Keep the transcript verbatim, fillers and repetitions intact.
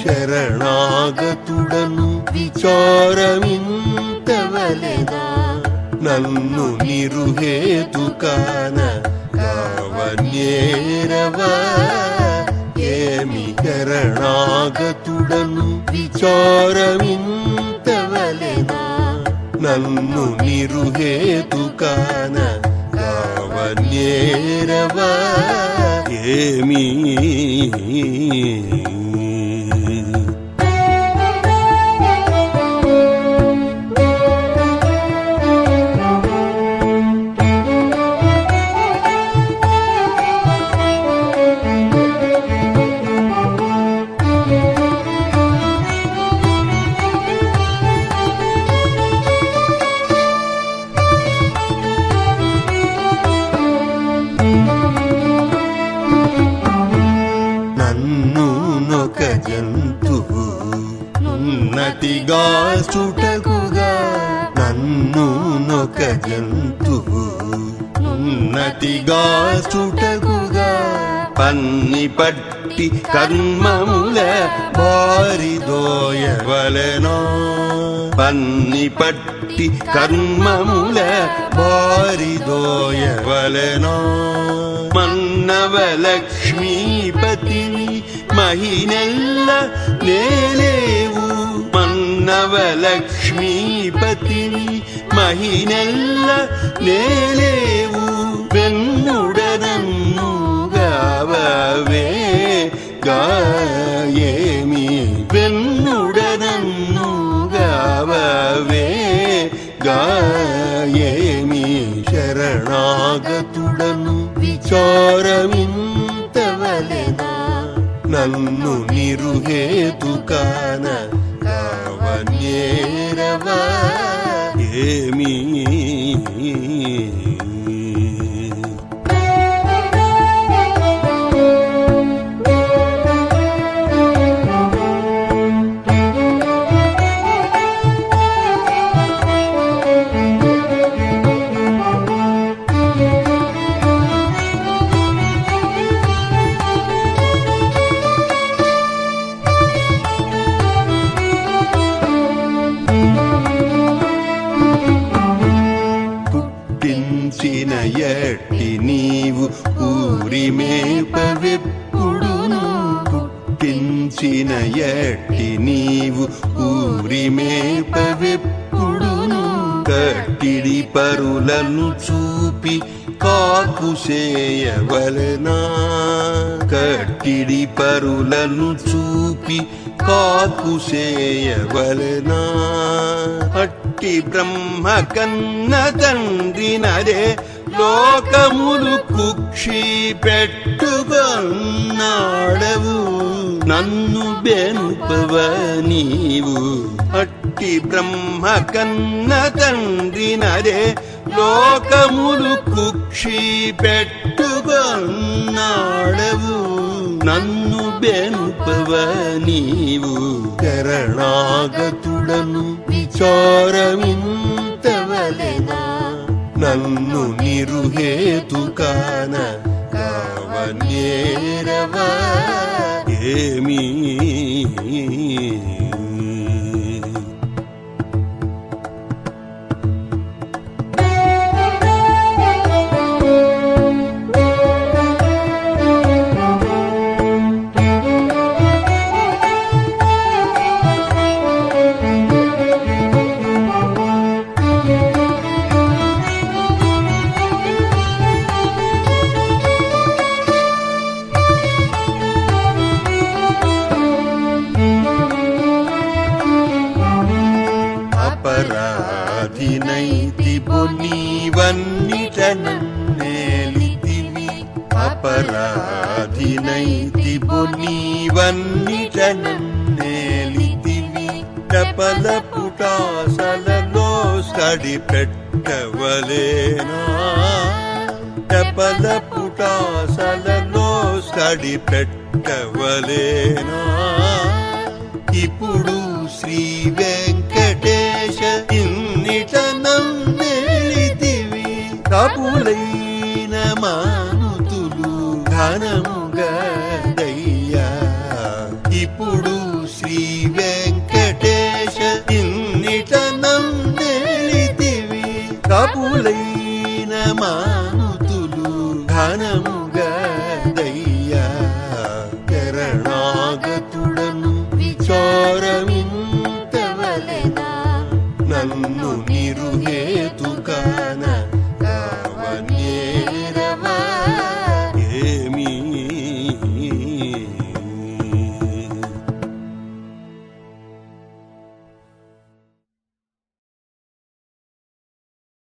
శరణాగతుడను విచారమింతవలెనా నన్ను నిరుహేతుకాన కావన్యేరవా ఏమి శరణాగతుడను విచారమింతవలెనా నన్ను నిరుహేతుకాన కావన్యేరవా ఏమి జంతువు నున్నతిగా చుటకుగా నన్ను నొక జంతువు నున్నతిగా చుటకుగా పన్ని పట్టి కర్మముల బారిదోయవలెనా పన్ని పట్టి కర్మముల బారిదోయవలెనా మన్నవ లక్ష్మీపతిని మహినెల్ల నేలేవు మన్నవ లక్ష్మీపతిని మహినెల్ల నేలేవు వెన్నుడనన్ను గావవే గాయేమి వెన్నుడనన్ను గావవే గాయేమి శరణాగతుడను విచారమింతవలెనా నన్ను నిరుహేతుకాన కావన్యేరవా ఏమి పుట్టించిన ఎట్టి నీవు ఊరిమేపవెప్పుడును పుట్టించిన ఎట్టి నీవు ఊరిమేపవెప్పుడును కట్టిడి పరులను చూపి కాకుసేయవలెనా కట్టిడి పరులను చూపి కాకుసేయవలెనా అట్టి బ్రహ్మ కన్న తండ్రి నరే లోకములు కుక్షి పెట్టుగన్నాడవు నన్ను బెనుపవ నీవు అట్టి బ్రహ్మ కన్న తండ్రి నరే లోకములు కుక్షి పెట్టుగన్నాడవు నన్ను బెనుపవ నీవు శరణాగతుడను విచారమింతవలెనా నన్ను నిరుహేతుకాన కావన్యేరవా ఏమి అపరాధినైతి బొనీవన్నిట నన్నేలితివి అపరాధినైతి బొనీవన్నిట నన్నేలితివి చపల పుటాసలలో సడి పెట్టవలేనా చపల పుటాసలలో సడి పెట్టవలేనా ఇప్పుడు శ్రీ వెంకటేశ ఇన్నిట నన్నేలితివి కపులైన మానుతులు ఘనముగా దయ్యా ఇప్పుడు శ్రీ వెంకటేశ ఇన్నిట నన్నెలితివి కపులైన మానుతులు ఘనముగా దయ్యా శరణాగతుడను విచారమింతవలెనా నన్ను నిరుహేతుకాన